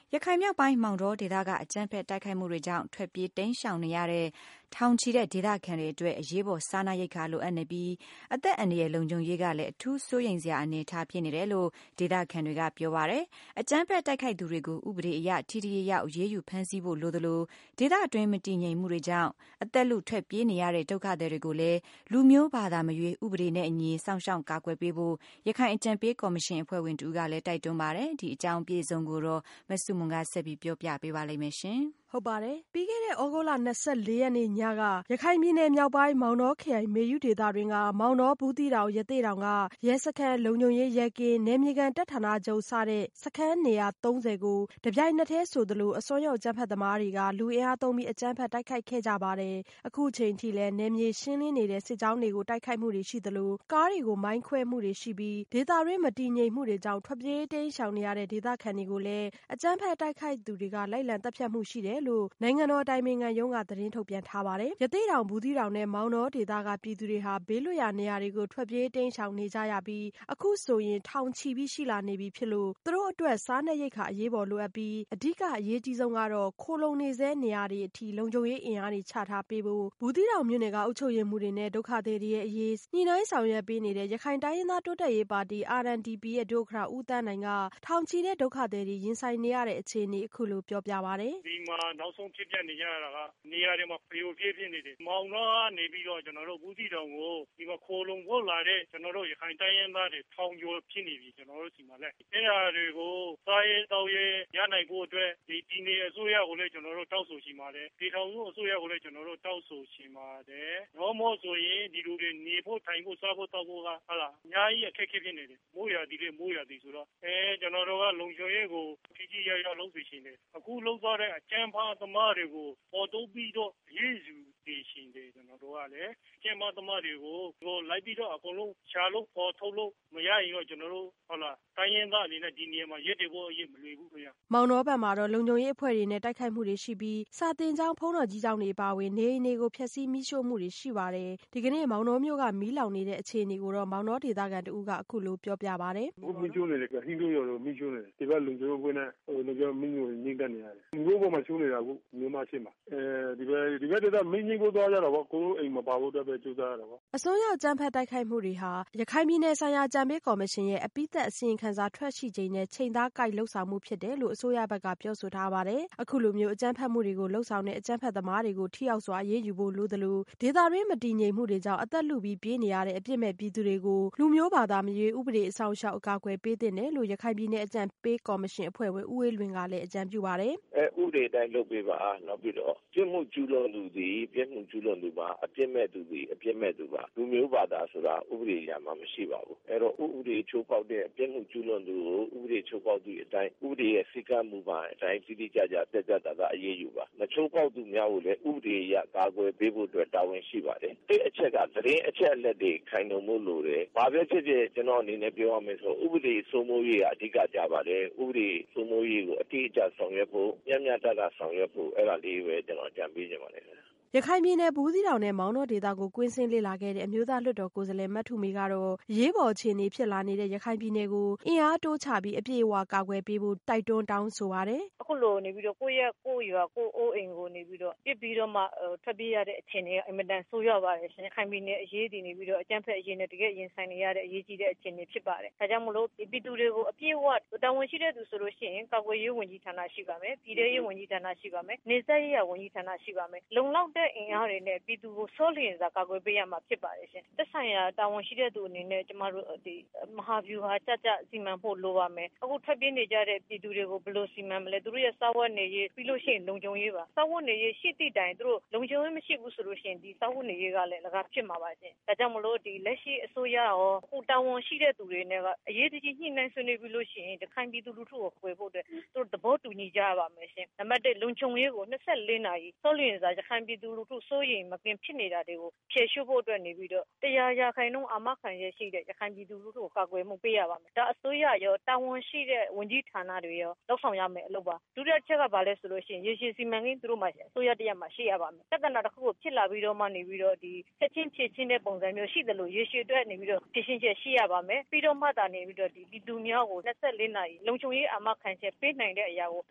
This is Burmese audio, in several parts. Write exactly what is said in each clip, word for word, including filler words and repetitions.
ရခိုင်မြောက်ပိုင်းမောင်တောဒေသကအကြမ်းဖက်တိုက်ခိုက်မှုတွေကြောင့်ထွက်ပြေးတိမ်းရှောင်နေရတဲ့ထောင်ချီတဲ့ဒေသခံတွေအတွက်အရေးပေါ်စားနပ်ရိက္ခာလိုအပ်နေပြီးအသက်အန္တရာယ်လုံခြုံရေးကလည်းအထူးစိုးရိမ်စရာအနေအထားဖြစ်နေတယ်လို့ဒေသခံတွေကပြောပါတယ်။အကြမ်းဖက်တိုက်ခိုက်သူတွေကိုဥပဒေအရထိထိရောက်အရေးယူဖမ်းဆီးဖို့လိုသလိုဒေသအတွင်းမတည်ငြိမ်မှုတွေကြောင့်အသက်လုထွက်ပြေးနေရတဲ့ဒုက္ခသည်တွေကိုလည်းလူမျိုးဘာသာမရွေးဥပဒေနဲ့အညီစောင့်ရှောက်ကာကွယ်ပေးဖို့ရခိုင်အကြံပေးကော်မရှင်အဖွဲ့ဝင်တူကလည်းတိုက်တွန်းပါတယ်။ဒီအကြောင်းပြေဆုံးကိုတော့မဆုမွန်ကဆက်ပြီးပြောပြပေးပါလိမ့်မယ်ရှင်။ဟုတ်ပါတယ်။ပြီးခဲ့တဲ့ဩဂုတ်လ၂၄ရက်နေ့ညကရခိုင်ပြည်နယ်မြောက်ပိုင်းမောင်တောခရိုင်မေယုဒေသတွင်းကမောင်တောဘူးတီတောင်ရသေ့တောင်ကရဲစခန်းလုံခြုံရေးရဲကင်းနယ်မြေခံတပ်ဌာနချုပ်စတဲ့စခန်းနေရာသုံးဆယ်ကိုတပြိုင်နက်တည်းဆိုသလိုအစွန်းရောက်အကြမ်းဖက်သမားတွေကလူအင်အားသုံးပြီးအကြမ်းဖက်တိုက်ခိုက်ခဲ့ကြပါတယ်။အခုချိန်ထိလည်းနယ်မြေရှင်းလင်းနေတဲ့စစ်ကြောင်းတွေကိုတိုက်ခိုက်မှုတွေရှိသလိုကားတွေကိုမိုင်းခွဲမှုတွေရှိပြီးဒေသတွင်းမတည်ငြိမ်မှုတွေကြောင့်ထွက်ပြေးတိမ်းရှောင်နေရတဲ့ဒေသခံတွေကိုလည်းအကြမ်းဖက်တိုက်ခိုက်သူတွေကလိုက်လံတပ်ဖြတ်မှုရှိတယ်လို့နိုင်ငံတော်အတိုင်ပင်ခံရုံးကသတင်းထုတ်ပြန်ထားပါတယ်။ရသေ့တောင်ဘူးသီးတောင်နဲ့မောင်တောဒေသကပြည်သူတွေဟာဘေးလွတ်ရာနေရာတွေကိုထွက်ပြေးတိမ်းရှောင်နေကြရပြီးအခုဆိုရင်ထောင်ချီပြီးရှိလာနေပြီဖြစ်လို့သူတို့အတွက်စားနပ်ရိက္ခာအရေးပေါ်လိုအပ်ပြီးအဓိကအရေးကြီးဆုံးကတော့ခိုလုံနေဆဲနေရာတွေအထိလုံခြုံရေးအင်အားတွေချထားပေးဖို့ဘူးသီးတောင်မြို့နယ်ကအုပ်ချုပ်ရေးမှူးတွေနဲ့ဒုက္ခသည်တွေရဲ့အရေးညှိနှိုင်းဆောင်ရွက်ပေးနေတဲ့ရခိုင်တိုင်းရင်းသားတိုးတက်ရေးပါတီ အာရ်အန်ဒီပီ ရဲ့ဒုဥက္ကဋ္ဌဦးသန်းနိုင်ကထောင်ချီတဲ့ဒုက္ခသည်တွေရင်ဆိုင်နေရတဲ့အခြေအနေအခုလိုပြောပြပါတယ်။ဒီမှာနောက်ဆုံးဖြစ်ပျက်နေကြတာကနေရာတွေမှာဖျို့ဖြစ်ဖြစ်နေတယ်။မောင်တော့ကနေပြီးတော့ကျွန်တော်တို့ဘူးတီတောင်ကိုဒီမှာခိုလုံဖို့လာတဲ့ကျွန်တော်တို့ရခိုင်တိုင်းရင်းသားတွေထောင်ကျော်ဖြစ်နေပြီကျွန်တော်တို့ဒီမှာလည်းအဲဒါတွေကိုစားရေးတောက်ရေးရနိုင်ဖို့အတွက်ဒီပြည်နယ်အစိုးရကိုလည်းကျွန်တော်တို့တောက်ဆိုရှိပါတယ်။ဒီထောင်စုအစိုးရကိုလည်းကျွန်တော်တို့တောက်ဆိုရှိပါတယ်။တော့မို့ဆိုရင်ဒီလူတွေနေဖို့ထိုင်ဖို့စားဖို့တောက်ဖို့ကဟာလားအများကြီးအခက်အခဲဖြစ်နေတယ်။မိုးရသည်လေမိုးရသည်ဆိုတော့အဲကျွန်တော်တို့ကလုံခြုံရေးကိုကြီးကြီးရရလုပ်စီရှင်တယ်။အခုလုပ်သွားတဲ့အကြမ်းဖက်သမားတွေကိုပေါ်တော့ပြီးတော့ရေးယူတည်ရှင်တယ်ကျွန်တော်တို့ကလည်းကျင်းမသမားတွေကိုဟိုလိုက်ပြီးတော့အကုန်လုံးရှားလို့ပေါ်ထုတ်လို့မရရင်တော့ကျွန်တော်တို့ဟုတ်လားတိုင်းရင်းသားအနေနဲ့ဒီနေရာမှာရက်တွေဖို့အရေးမလွယ်ဘူးခင်ဗျ။မောင်တော်ဘက်မှာတော့လုံခြုံရေးအဖွဲ့တွေနဲ့တိုက်ခိုက်မှုတွေရှိပြီးစာတင်ကျောင်းဖုံးတော်ကြီးကျောင်းတွေပါဝင်နေအိမ်တွေကိုဖျက်ဆီးမိရှို့မှုတွေရှိပါတယ်။ဒီကနေ့မောင်တော်မြို့ကမီးလောင်နေတဲ့အခြေအနေကိုတော့မောင်တော်ဒေသခံတဦးကအခုလိုပြောပြပါတယ်။ဘူးမီးချိုးနေတယ်ဟင်းတို့ရောမီးချိုးနေတယ်ဒီဘက်လုံခြုံရေးအဖွဲ့နဲ့ဟိုလည်းပြောမီးကိုငိမ့်တက်နေရတယ်။မြို့ပေါ်မှာချိုးနေတာကိုမြို့မရှိမှာအဲဒီဘက်ဒီဘက်ဒေသမင်းကြီးကိုသွားကြတော့ဗောကိုအိမ်မပါဖို့အတွက်ပဲကြိုးစားရတာဗောအစွန်းရောက်ကြမ်းဖက်တိုက်ခိုက်မှုတွေဟာရခိုင်ပြည်နယ်ဆိုင်ရာကြံပေးကော်မရှင်ရဲ့အပိသက်အစီရင်ခံစာထွက်ရှိချိန်နဲ့ချိန်သားကိုက်လှုပ်ဆောင်မှုဖြစ်တယ်လို့အစိုးရဘက်ကပြောဆိုထားပါတယ်အခုလိုမျိုးအကြမ်းဖက်မှုတွေကိုလှုပ်ဆောင်တဲ့အကြမ်းဖက်သမားတွေကိုထိရောက်စွာအရေးယူဖို့လိုသလိုဒေသတွင်းမတည်ငြိမ်မှုတွေကြောင့်အသက်လုပြီးပြေးနေရတဲ့အပြစ်မဲ့ပြည်သူတွေကိုလူမျိုးဘာသာမရွေးဥပဒေအဆောင်ရှောက်အကာအကွယ်ပေးသင့်တယ်လို့ရခိုင်ပြည်နယ်အကြံပေးကော်မရှင်အဖွဲ့ဝင်ဦးဝေးလွင်ကလည်းအကြံပြုပါတယ်အဲဥပဒေတိုင်းလုပ်ပေးပါနောက်ပြီးတော့ပြစ်မှုကျူးလွန်သူသည်ပြစ်မှုကျူးလွန်သူပါအပြစ်မဲ့သူသည်အပြစ်မဲ့သူပါလူမျိုးဘာသာဆိုတာဥပဒေအရမှာမရှိပါဘူးအဲတော့ဥပဒေချိုးဖောက်တဲ့အပြစ်မှုကျူးလွန်သူကိုဥပဒေချိုးဖောက်သူအတိုင်းဥပဒေရဲ့စည်းကမ်းမူပါအတိုင်းတိတိကျကျတက်ကြတာကအရေးယူပါမချိုးဖောက်သူများကိုလည်းဥပဒေအရကာကွယ်ပေးဖို့အတွက်တာဝန်ရှိပါတယ်ဒီအချက်ကသတင်းအချက်အလက်တွေခိုင်လုံမှုလိုတယ်ဘာပဲဖြစ်ဖြစ်ကျွန်တော်အနေနဲ့ပြောရမယ်ဆိုဥပဒေစိုးမိုးရေးကအဓိကကြပါတယ်ဥပဒေစိုးမိုးရေးကိုအတိအကျဆောင်ရွက်ဖို့ညံ့ညတတာဆောင်ရွက်ဖို့အဲ့ဒါလေးပဲကျွန်တော်အကြံပေးနေပါတယ်ရခိုင်ပြည်နယ်ဘူးသီးတောင်နဲ့မောင်တော်ဒေသကိုကွင်းဆင်းလေ့လာခဲ့တဲ့အမျိုးသားလွှတ်တော်ကိုယ်စားလှယ်မထုမေကတော့ရေးပေါ်အခြေအနေဖြစ်လာနေတဲ့ရခိုင်ပြည်နယ်ကိုအင်အားတိုးချပြီးအပြည့်အဝကာကွယ်ပေးဖို့တိုက်တွန်းတောင်းဆိုပါတယ်အခုလိုနေပြီးတော့ကိုယ့်ရဲ့ကိုယ့်ရွာကိုယ့်အိုးအိမ်ကိုနေပြီးတော့ပြစ်ပြီးတော့မှထွက်ပြေးရတဲ့အခြေအနေကအင်မတန်ဆိုးရွားပါတယ်ရှင်ရခိုင်ပြည်နယ်အရေးတည်နေပြီးတော့အကြမ်းဖက်အရေးနဲ့တကယ်ရင်ဆိုင်နေရတဲ့အရေးကြီးတဲ့အခြေအနေဖြစ်ပါတယ်ဒါကြောင့်မလို့ပြည်သူတွေကိုအပြည့်အဝတာဝန်ရှိတဲ့သူဆိုလို့ရှိရင်ကာကွယ်ရေးဝန်ကြီးဌာနရှိပါမယ်ပြည်ထရေးဝန်ကြီးဌာနရှိပါမယ်နေဆက်ရေးဝန်ကြီးဌာနရှိပါမယ်လုံလောက်တဲ့အင်အားတွေနဲ့ပြည်သူကိုစိုးလျင်စွာကာကွယ်ပေးရမှာဖြစ်ပါတယ်ရှင်သက်ဆိုင်ရာတာဝန်ရှိတဲ့သူအနေနဲ့ကျမတို့ဒီမဟာဗျူဟာကြကြစီမံဖို့လိုပါမယ်အခုထွက်ပြေးနေကြတဲ့ပြည်သူတွေကိုဘယ်လိုစီမံမလဲသူတို့ရဲ့စာဝတ်နေရေးပြီးလို့ရှိရင်လုံခြုံရေးပါစာဝတ်နေရေးရှိသည့်တိုင်သူတို့လုံခြုံရေးမရှိဘူးဆိုလို့ရှိရင်ဒီစာဝတ်နေရေးကလည်းလကားဖြစ်မှာပါရှင်ဒါကြောင့်မလို့ဒီလက်ရှိအစိုးရရောအခုတာဝန်ရှိတဲ့သူတွေနဲ့ကအရေးတကြီးညှိနှိုင်းဆွေးနွေးပြီးလို့ရှိရင်တခိုင်ပြည်သူလူထုကိုခွေဖို့အတွက်သူတို့သဘောတူညီကြရပါမယ်ရှင်နံပါတ်တစ်လုံခြုံရေးကိုနှစ်ဆယ့်လေးနာရီစိုးလျင်စွာရခိုင်ပြည်သူလူထုစိုးရိမ်မကင်းဖြစ်နေတာတွေကိုဖြေရှင်းဖို့အတွက်နေပြီးတော့တရားရာခိုင်နှုန်းအာမခံရရှိတဲ့ရခိုင်ပြည်သူလူထုကိုကာကွယ်မှုပေးရပါမယ်ဒါအစိုးရရောတာဝန်ရှိတဲ့ဝန်ကြီးဌာနတွေရောလောက်ဆောင်ရမယ်အလုပ်ပါဒုတိယချက်ကဘာလဲဆိုလို့ရှိရင်ရေရှည်စီမံကိန်းသူတို့မှာအစိုးရတရားမှာရှိရပါမယ်တက္ကနာတစ်ခုကိုဖြစ်လာပြီးတော့မှနေပြီးတော့ဒီချက်ချင်းဖြည့်ချင်းတဲ့ပုံစံမျိုးရှိတယ်လို့ရေရှည်အတွက်နေပြီးတော့ဖြည့်ချင်းချက်ရှိရပါမယ်ပြီးတော့မှသာနေပြီးတော့ဒီပြည်သူများကိုနှစ်ဆယ့်လေးနာရီလုံခြုံရေးအာမခံချက်ပေးနိုင်တဲ့အရာကိုသူ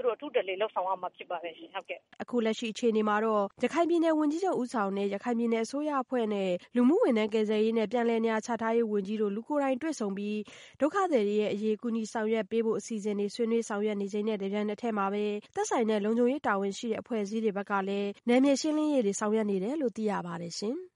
တို့အထူးတလေလောက်ဆောင်ရမှာဖြစ်ပါတယ်ရှင်ဟုတ်ကဲ့အခုလက်ရှိအခြေအနေမှာတော့ရခိုင်ပြည်နယ်ဝန်ကြီးချုပ်ဦးဆောင်တဲ့ရခိုင်ပြည်နယ်အစိုးရအဖွဲ့နဲ့လူမှုဝန်ထမ်းကယ်ဆယ်ရေးနဲ့ပြန်လည်နေရာချထားရေးဝန်ကြီးတို့လူကိုယ်တိုင်တွေ့ဆုံပြီးဒုက္ခသည်တွေရဲ့အရေးကူညီဆောင်ရွက်ပေးဖို့အစီအစဉ်တွေဆွေးနွေးဆောင်ရွက်နေချိန်နဲ့တပြိုင်နက်တည်းမှာပဲသက်ဆိုင်တဲ့လုံခြုံရေးတာဝန်ရှိတဲ့အဖွဲ့အစည်းတွေဘက်ကလည်းနယ်မြေရှင်းလင်းရေးတွေဆောင်ရွက်နေတယ်လို့သိရပါတယ်ရှင်